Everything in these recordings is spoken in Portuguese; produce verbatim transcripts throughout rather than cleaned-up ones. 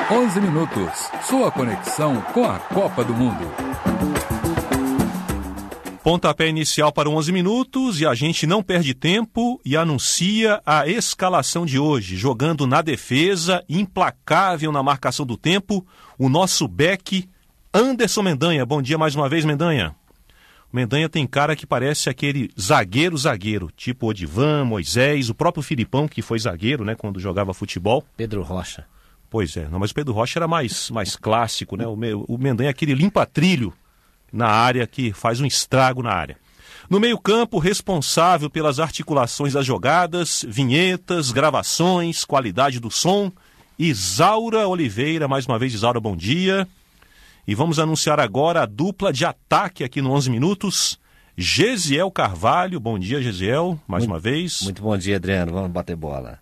onze minutos, sua conexão com a Copa do Mundo. Pontapé inicial para onze minutos e a gente não perde tempo e anuncia a escalação de hoje. Jogando na defesa, implacável na marcação do tempo, o nosso back Anderson Mendanha. Bom dia mais uma vez, Mendanha. O Mendanha tem cara que parece aquele zagueiro-zagueiro, tipo Odivan, Moisés, o próprio Filipão, que foi zagueiro, né, quando jogava futebol. Pedro Rocha. Pois é, não, mas o Pedro Rocha era mais, mais clássico, né? O, o Mendanha é aquele limpa-trilho na área, que faz um estrago na área. No meio-campo, responsável pelas articulações das jogadas, vinhetas, gravações, qualidade do som, Isaura Oliveira. Mais uma vez, Isaura, bom dia. E vamos anunciar agora a dupla de ataque aqui no onze minutos. Gesiel Carvalho, bom dia, Gesiel, mais muito, uma vez. Muito bom dia, Adriano, vamos bater bola.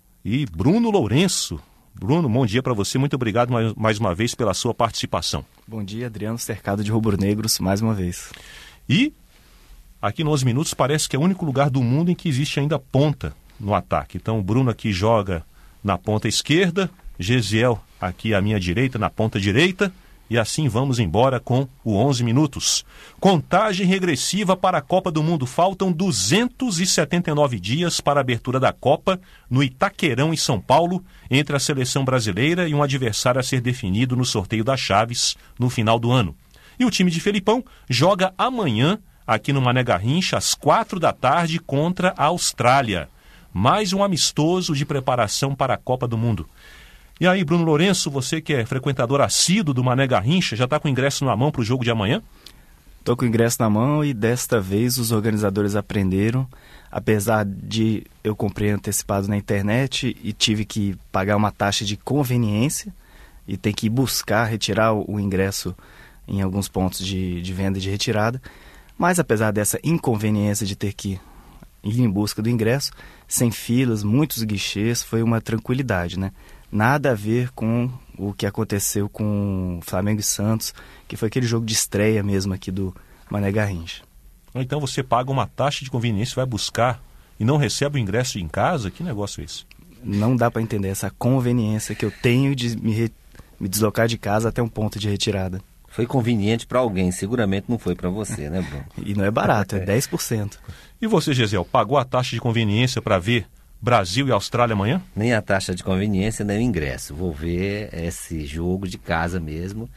E Bruno Lourenço. Bruno, bom dia para você, muito obrigado mais, mais uma vez pela sua participação. Bom dia, Adriano, cercado de rubro-negros, mais uma vez. E aqui no onze minutos parece que é o único lugar do mundo em que existe ainda ponta no ataque. Então o Bruno aqui joga na ponta esquerda, Gesiel aqui à minha direita, na ponta direita, e assim vamos embora com o onze minutos. Contagem regressiva para a Copa do Mundo. Faltam duzentos e setenta e nove dias para a abertura da Copa no Itaquerão, em São Paulo, entre a seleção brasileira e um adversário a ser definido no sorteio das chaves no final do ano. E o time de Felipão joga amanhã, aqui no Mané Garrincha, às quatro da tarde, contra a Austrália. Mais um amistoso de preparação para a Copa do Mundo. E aí, Bruno Lourenço, você que é frequentador assíduo do Mané Garrincha, já está com o ingresso na mão para o jogo de amanhã? Estou com o ingresso na mão e desta vez os organizadores aprenderam. Apesar de eu comprei antecipado na internet e tive que pagar uma taxa de conveniência e ter que ir buscar, retirar o ingresso em alguns pontos de, de venda e de retirada. Mas apesar dessa inconveniência de ter que ir em busca do ingresso, sem filas, muitos guichês, foi uma tranquilidade, né? Nada a ver com o que aconteceu com Flamengo e Santos, que foi aquele jogo de estreia mesmo aqui do Mané Garrincha. Então você paga uma taxa de conveniência, vai buscar e não recebe o ingresso em casa? Que negócio é esse? Não dá para entender essa conveniência que eu tenho de me, re... me deslocar de casa até um ponto de retirada. Foi conveniente para alguém, seguramente não foi para você, né, Bruno? E não é barato, é dez por cento. E você, Gesiel, pagou a taxa de conveniência para ver Brasil e Austrália amanhã? Nem a taxa de conveniência, nem o ingresso. Vou ver esse jogo de casa mesmo.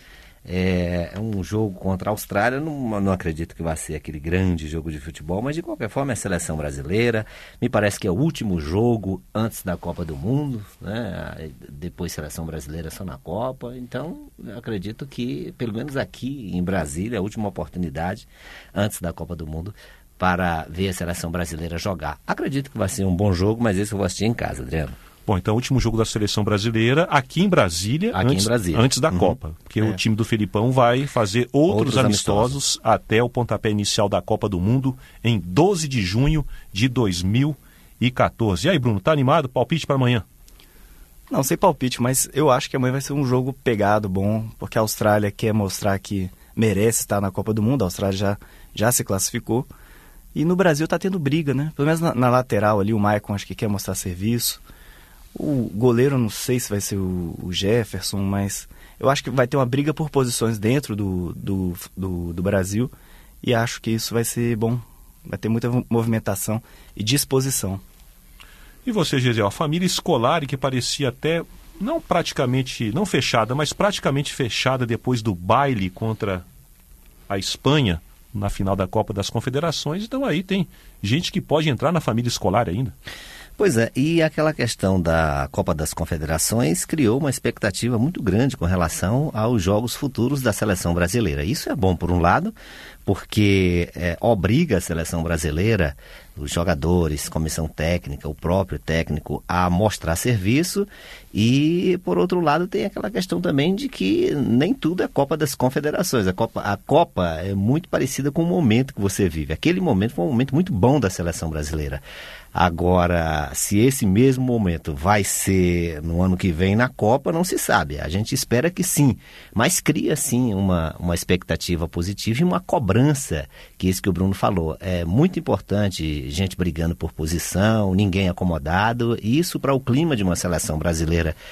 É um jogo contra a Austrália, não, não acredito que vai ser aquele grande jogo de futebol, mas de qualquer forma é a seleção brasileira. Me parece que é o último jogo antes da Copa do Mundo, né? Depois seleção brasileira só na Copa. Então, eu acredito que, pelo menos aqui em Brasília, é a última oportunidade antes da Copa do Mundo para ver a seleção brasileira jogar. Acredito que vai ser um bom jogo, mas esse eu vou assistir em casa, Adriano. Bom, então o último jogo da seleção brasileira aqui em Brasília, aqui antes, em Brasília. antes da uhum. Copa. Porque é. o time do Felipão vai fazer outros, outros amistosos, amistosos até o pontapé inicial da Copa do Mundo em doze de junho de dois mil e catorze. E aí, Bruno, tá animado? Palpite para amanhã? Não sei palpite, mas eu acho que amanhã vai ser um jogo pegado, bom, porque a Austrália quer mostrar que merece estar na Copa do Mundo. A Austrália já, já se classificou. E no Brasil tá tendo briga, né? Pelo menos na, na lateral ali, o Maicon acho que quer mostrar serviço. O goleiro, não sei se vai ser o, o Jefferson, mas eu acho que vai ter uma briga por posições dentro do, do, do, do Brasil. E acho que isso vai ser bom. Vai ter muita movimentação e disposição. E você, Gesiel, a família escolar, que parecia até, não praticamente, não fechada, mas praticamente fechada depois do baile contra a Espanha, na final da Copa das Confederações, então aí tem gente que pode entrar na família escolar ainda. Pois é, e aquela questão da Copa das Confederações criou uma expectativa muito grande com relação aos jogos futuros da seleção brasileira. Isso é bom por um lado, porque é, obriga a seleção brasileira, os jogadores, comissão técnica, o próprio técnico a mostrar serviço, e por outro lado tem aquela questão também de que nem tudo é Copa das Confederações. A Copa, a Copa é muito parecida com o momento que você vive. Aquele momento foi um momento muito bom da seleção brasileira. Agora, se esse mesmo momento vai ser no ano que vem na Copa, não se sabe. A gente espera que sim, mas cria sim uma, uma expectativa positiva e uma cobrança, que é isso que o Bruno falou. É muito importante, gente brigando por posição, ninguém acomodado. Isso para o clima de uma seleção brasileira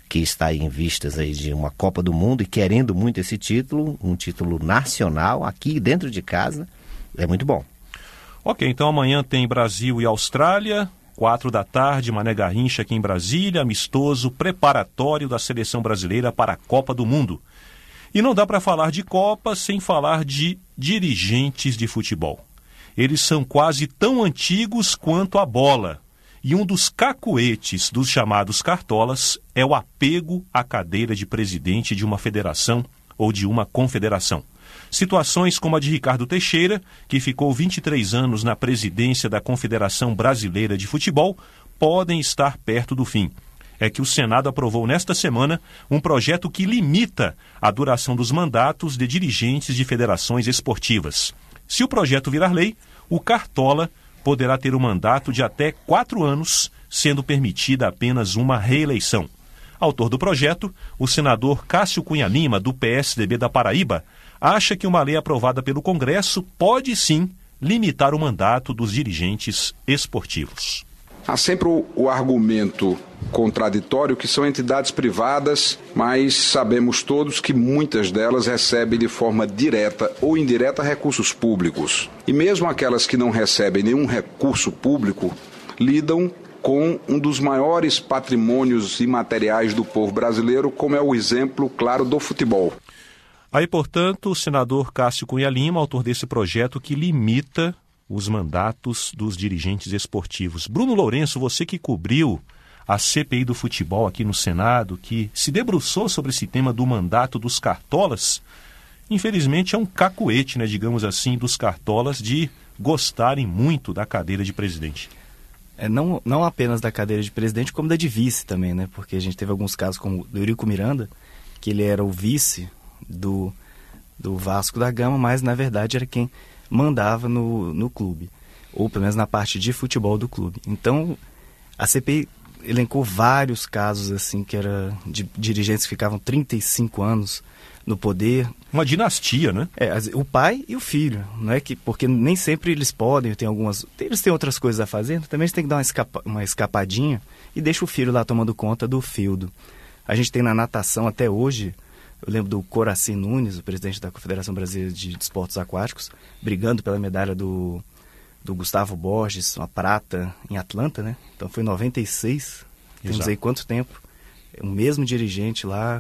que está em vistas aí de uma Copa do Mundo e querendo muito esse título, um título nacional, aqui dentro de casa, é muito bom. Ok, então amanhã tem Brasil e Austrália, quatro da tarde, Mané Garrincha aqui em Brasília, amistoso preparatório da seleção brasileira para a Copa do Mundo. E não dá para falar de Copa sem falar de dirigentes de futebol. Eles são quase tão antigos quanto a bola. E um dos cacuetes dos chamados cartolas é o apego à cadeira de presidente de uma federação ou de uma confederação. Situações como a de Ricardo Teixeira, que ficou vinte e três anos na presidência da Confederação Brasileira de Futebol, podem estar perto do fim. É que o Senado aprovou nesta semana um projeto que limita a duração dos mandatos de dirigentes de federações esportivas. Se o projeto virar lei, o cartola poderá ter um mandato de até quatro anos, sendo permitida apenas uma reeleição. Autor do projeto, o senador Cássio Cunha Lima, do P S D B da Paraíba, acha que uma lei aprovada pelo Congresso pode sim limitar o mandato dos dirigentes esportivos. Há sempre o, o argumento contraditório que são entidades privadas, mas sabemos todos que muitas delas recebem de forma direta ou indireta recursos públicos. E mesmo aquelas que não recebem nenhum recurso público, lidam com um dos maiores patrimônios imateriais do povo brasileiro, como é o exemplo claro do futebol. Aí, portanto, o senador Cássio Cunha Lima, autor desse projeto que limita os mandatos dos dirigentes esportivos. Bruno Lourenço, você que cobriu a C P I do futebol aqui no Senado, que se debruçou sobre esse tema do mandato dos cartolas, infelizmente é um cacuete, né, digamos assim, dos cartolas de gostarem muito da cadeira de presidente. É, não, não apenas da cadeira de presidente, como da de vice também, né? Porque a gente teve alguns casos como o do Eurico Miranda, que ele era o vice do, do Vasco da Gama, mas na verdade era quem mandava no, no clube, ou pelo menos na parte de futebol do clube. Então, a C P I elencou vários casos assim, que era de dirigentes que ficavam trinta e cinco anos no poder. Uma dinastia, né? É, o pai e o filho, não é que, porque nem sempre eles podem, tem algumas, eles têm outras coisas a fazer, também eles têm que dar uma, escapa, uma escapadinha e deixa o filho lá tomando conta do feudo. A gente tem na natação até hoje, eu lembro do Coraci Nunes, o presidente da Confederação Brasileira de Esportes Aquáticos, brigando pela medalha do, do Gustavo Borges, uma prata em Atlanta, né? Então foi em noventa e seis, temos Exato. Aí quanto tempo, o mesmo dirigente lá,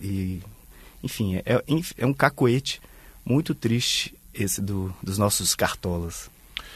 e enfim, é, é um cacoete muito triste esse do, dos nossos cartolas.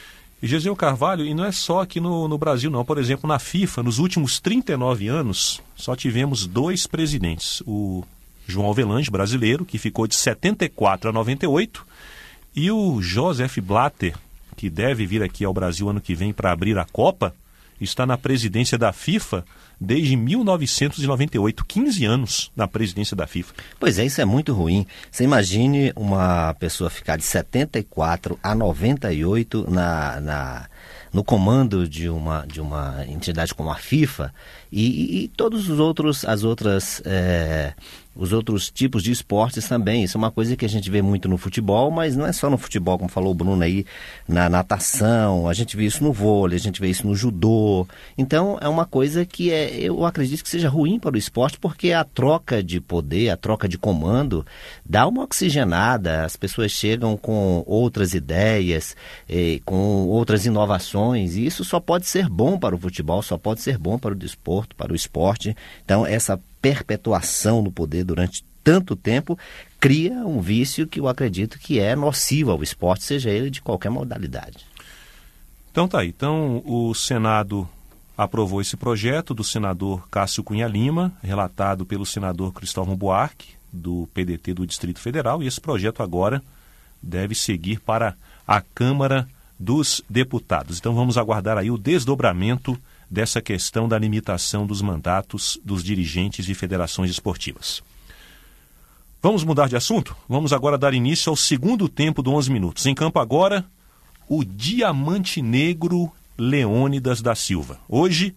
E Gesiel Carvalho, e não é só aqui no, no Brasil não, por exemplo, na FIFA, nos últimos trinta e nove anos, só tivemos dois presidentes, o João Avelange, brasileiro, que ficou de setenta e quatro a noventa e oito, e o Joseph Blatter, que deve vir aqui ao Brasil ano que vem para abrir a Copa, está na presidência da FIFA desde mil novecentos e noventa e oito, quinze anos na presidência da FIFA. Pois é, isso é muito ruim. Você imagine uma pessoa ficar de setenta e quatro a noventa e oito na, na, no comando de uma, de uma entidade como a FIFA e, e todos os outros, as outras... É... os outros tipos de esportes também. Isso é uma coisa que a gente vê muito no futebol, mas não é só no futebol, como falou o Bruno aí, na natação, a gente vê isso no vôlei, a gente vê isso no judô. Então é uma coisa que é, eu acredito que seja ruim para o esporte, porque a troca de poder, a troca de comando dá uma oxigenada, as pessoas chegam com outras ideias, eh, com outras inovações, e isso só pode ser bom para o futebol, só pode ser bom para o desporto, para o esporte. Então essa perpetuação do poder durante tanto tempo cria um vício que eu acredito que é nocivo ao esporte, seja ele de qualquer modalidade. Então tá aí. Então o Senado aprovou esse projeto do senador Cássio Cunha Lima, relatado pelo senador Cristóvão Buarque, do P D T do Distrito Federal, e esse projeto agora deve seguir para a Câmara dos Deputados. Então vamos aguardar aí o desdobramento dessa questão da limitação dos mandatos dos dirigentes de federações esportivas. Vamos mudar de assunto? Vamos agora dar início ao segundo tempo do onze minutos. Em campo agora, o Diamante Negro Leônidas da Silva. Hoje,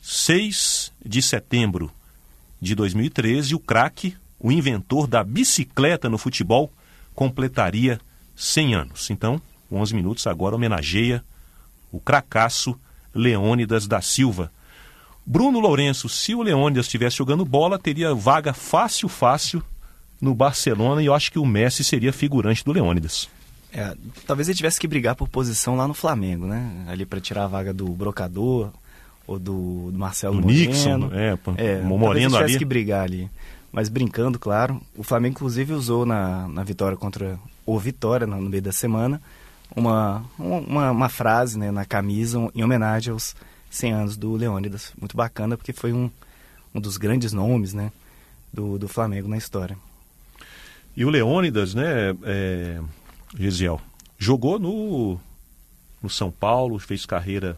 seis de setembro de dois mil e treze, o craque, o inventor da bicicleta no futebol, completaria cem anos. Então, o onze minutos agora homenageia o cracaço Leônidas da Silva. Bruno Lourenço, se o Leônidas estivesse jogando bola, teria vaga fácil, fácil no Barcelona, e eu acho que o Messi seria figurante do Leônidas. É, talvez ele tivesse que brigar por posição lá no Flamengo, né? Ali para tirar a vaga do Brocador ou do, do Marcelo do Moreno. Nixon, é, é o Moreno talvez ele tivesse ali. que brigar ali. Mas brincando, claro, o Flamengo inclusive usou na, na vitória contra o Vitória, no, no meio da semana, uma, uma, uma frase, né, na camisa em homenagem aos cem anos do Leônidas. Muito bacana, porque foi um, um dos grandes nomes, né, do, do Flamengo na história. E o Leônidas, né, é, Gesiel, jogou no, no São Paulo, fez carreira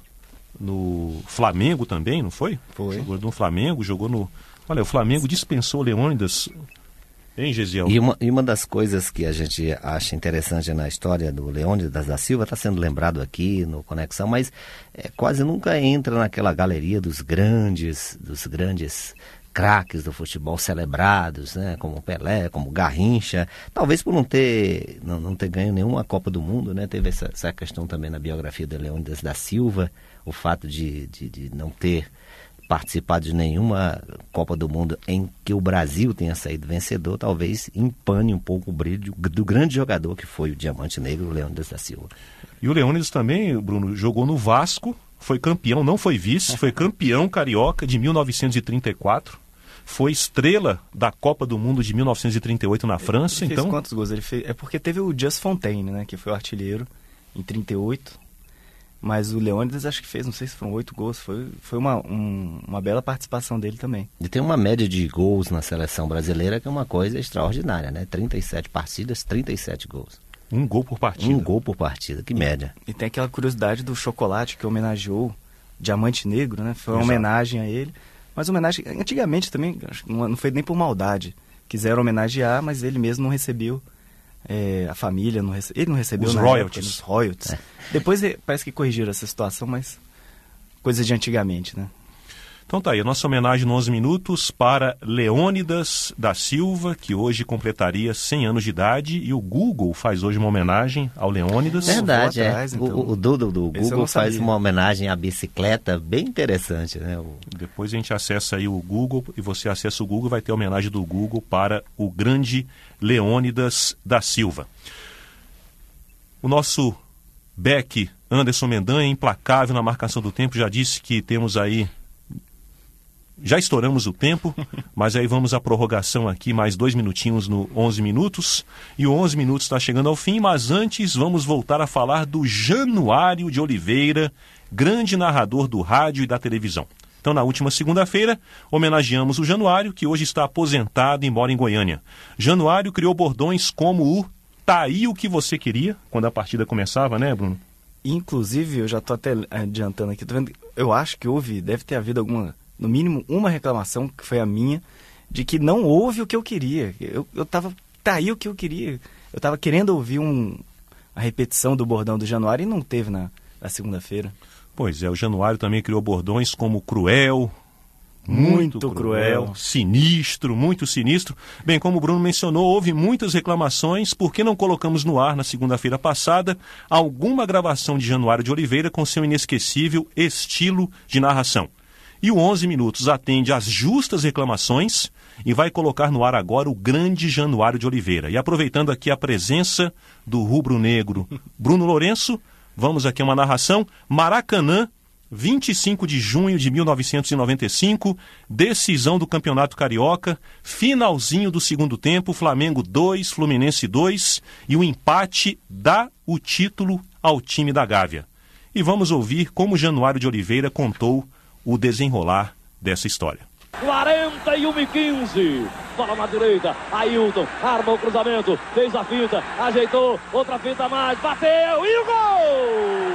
no Flamengo também, não foi? Foi. Jogou no Flamengo, jogou no... Olha, o Flamengo dispensou o Leônidas, hein, Gesiel? E uma, e uma das coisas que a gente acha interessante na história do Leônidas da Silva, está sendo lembrado aqui no Conexão, mas é, quase nunca entra naquela galeria dos grandes, dos grandes craques do futebol celebrados, né, como Pelé, como Garrincha, talvez por não ter, não, não ter ganho nenhuma Copa do Mundo, né, teve essa, essa questão também na biografia do Leônidas da Silva, o fato de, de, de não ter participado de nenhuma Copa do Mundo em que o Brasil tenha saído vencedor, talvez empane um pouco o brilho do grande jogador que foi o Diamante Negro, o Leônidas da Silva. E o Leônidas também, Bruno, jogou no Vasco, foi campeão, não foi vice, foi campeão carioca de mil novecentos e trinta e quatro, foi estrela da Copa do Mundo de mil novecentos e trinta e oito na França. Ele então fez quantos gols ele fez? É porque teve o Just Fontaine, né, que foi o artilheiro em trinta e oito, mas o Leônidas acho que fez, não sei se foram oito gols, foi, foi uma, um, uma bela participação dele também. E tem uma média de gols na seleção brasileira que é uma coisa extraordinária, né? trinta e sete partidas, trinta e sete gols. Um gol por partida. Um gol por partida, que média. E tem aquela curiosidade do chocolate que homenageou Diamante Negro, né? Foi uma Exato. homenagem a ele. Mas homenagem, antigamente também, acho que não foi nem por maldade. Quiseram homenagear, mas ele mesmo não recebeu, é, a família, não rece... ele não recebeu os na royalties. época, os royalties. É. Depois parece que corrigiram essa situação, mas coisa de antigamente, né? Então tá aí, a nossa homenagem no onze minutos para Leônidas da Silva, que hoje completaria cem anos de idade, e o Google faz hoje uma homenagem ao Leônidas. Verdade, vou é. atrás, então. O, o Doodle do Esse eu Google não faz sabia. uma homenagem à bicicleta bem interessante, né? O... Depois a gente acessa aí o Google, e você acessa o Google, vai ter a homenagem do Google para o grande Leônidas da Silva. O nosso back Anderson Mendanha, implacável na marcação do tempo, já disse que temos aí... Já estouramos o tempo, mas aí vamos à prorrogação aqui, mais dois minutinhos no onze minutos. E o onze minutos está chegando ao fim, mas antes vamos voltar a falar do Januário de Oliveira, grande narrador do rádio e da televisão. Então, na última segunda-feira, homenageamos o Januário, que hoje está aposentado e mora em Goiânia. Januário criou bordões como o "tá aí o que você queria", quando a partida começava, né, Bruno? Inclusive, eu já estou até adiantando aqui, tô vendo, eu acho que houve, deve ter havido alguma... no mínimo uma reclamação, que foi a minha, de que não houve o que eu queria. Eu, eu tava, tá aí o que eu queria. Eu tava querendo ouvir um, a repetição do bordão do Januário e não teve na, na segunda-feira. Pois é, o Januário também criou bordões como cruel, Muito muito, cruel. cruel, sinistro, muito sinistro. Bem, como o Bruno mencionou, houve muitas reclamações, porque não colocamos no ar na segunda-feira passada alguma gravação de Januário de Oliveira com seu inesquecível estilo de narração. E o onze minutos atende às justas reclamações e vai colocar no ar agora o grande Januário de Oliveira. E aproveitando aqui a presença do rubro-negro Bruno Lourenço, vamos aqui a uma narração. Maracanã, vinte e cinco de junho de mil novecentos e noventa e cinco, decisão do Campeonato Carioca, finalzinho do segundo tempo, Flamengo dois, Fluminense dois, e o empate dá o título ao time da Gávea. E vamos ouvir como Januário de Oliveira contou o desenrolar dessa história. quarenta e um e quinze, bola na direita, Ailton arma o cruzamento, fez a fita, ajeitou, outra fita a mais, bateu e o gol!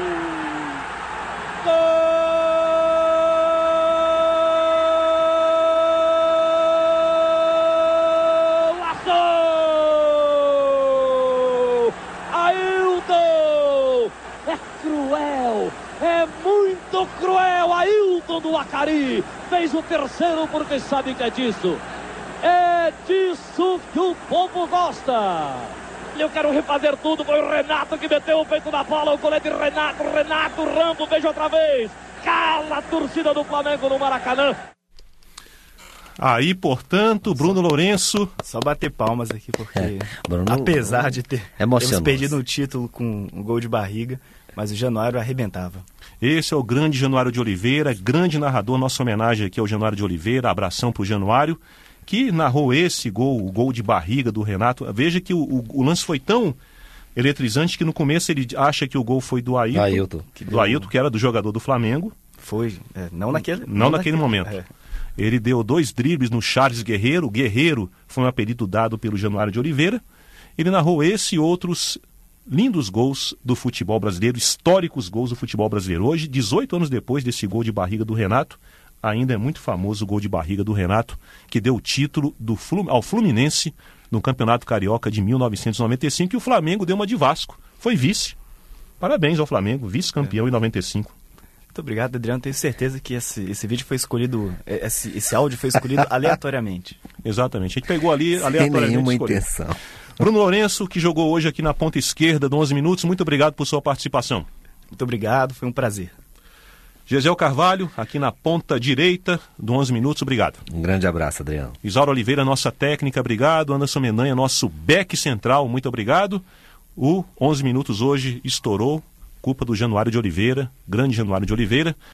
Golaço! Ailton! É cruel! É muito cruel, Ailton do Acari fez o terceiro porque sabe que é disso. É disso que o povo gosta. Eu quero refazer tudo, foi o Renato que meteu o peito na bola, o goleiro de Renato, Renato Rambo, veja outra vez. cala a torcida do Flamengo no Maracanã. Aí, portanto, Bruno Lourenço... Só bater palmas aqui, porque É, Bruno, apesar de ter termos emocionou. perdido um título com um gol de barriga, mas o Januário arrebentava. Esse é o grande Januário de Oliveira, grande narrador. Nossa homenagem aqui ao Januário de Oliveira, abração pro Januário, que narrou esse gol, o gol de barriga do Renato. Veja que o, o, o lance foi tão eletrizante que no começo ele acha que o gol foi do Ailton, Ailton. Que, do Ailton, que era do jogador do Flamengo. Foi, é, não naquele... Não, não naquele, naquele momento. É. Ele deu dois dribles no Charles Guerreiro. Guerreiro foi um apelido dado pelo Januário de Oliveira. Ele narrou esse e outros lindos gols do futebol brasileiro, históricos gols do futebol brasileiro. Hoje, dezoito anos depois desse gol de barriga do Renato, ainda é muito famoso o gol de barriga do Renato, que deu o título do Flum- ao Fluminense no Campeonato Carioca de mil novecentos e noventa e cinco, e o Flamengo deu uma de Vasco. Foi vice. Parabéns ao Flamengo, vice-campeão é. em noventa e cinco. Muito obrigado, Adriano. Tenho certeza que esse, esse vídeo foi escolhido, esse, esse áudio foi escolhido aleatoriamente. Exatamente. A gente pegou ali Sem aleatoriamente. nenhuma escolhido. intenção. Bruno Lourenço, que jogou hoje aqui na ponta esquerda do onze minutos, muito obrigado por sua participação. Muito obrigado, foi um prazer. Gesiel Carvalho, aqui na ponta direita do onze minutos, obrigado. Um grande abraço, Adriano. Isaura Oliveira, nossa técnica, obrigado. Anderson Menanha, nosso back central, muito obrigado. O onze minutos hoje estourou, culpa do Januário de Oliveira, grande Januário de Oliveira.